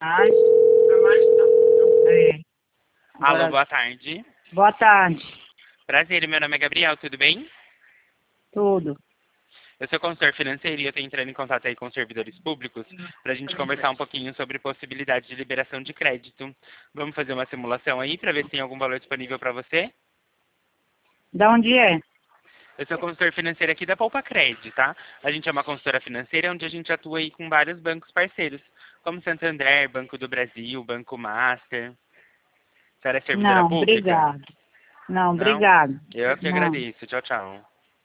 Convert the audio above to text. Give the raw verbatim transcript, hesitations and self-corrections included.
Ai, é. Alô, Agora, boa tarde. boa tarde. Prazer, meu nome é Gabriel, tudo bem? Tudo. Eu sou consultor financeiro e eu estou entrando em contato aí com os servidores públicos para a gente conversar um pouquinho sobre possibilidade de liberação de crédito. Vamos fazer uma simulação aí para ver se tem algum valor disponível para você? Da onde é? Eu sou consultor financeiro aqui da Poupa Cred, tá? A gente é uma consultora financeira onde a gente atua aí com vários bancos parceiros, como Santander, Banco do Brasil, Banco Master. A senhora é servidora Não, pública? obrigado. Não, Não? obrigado. Eu que Não. agradeço. Tchau, tchau.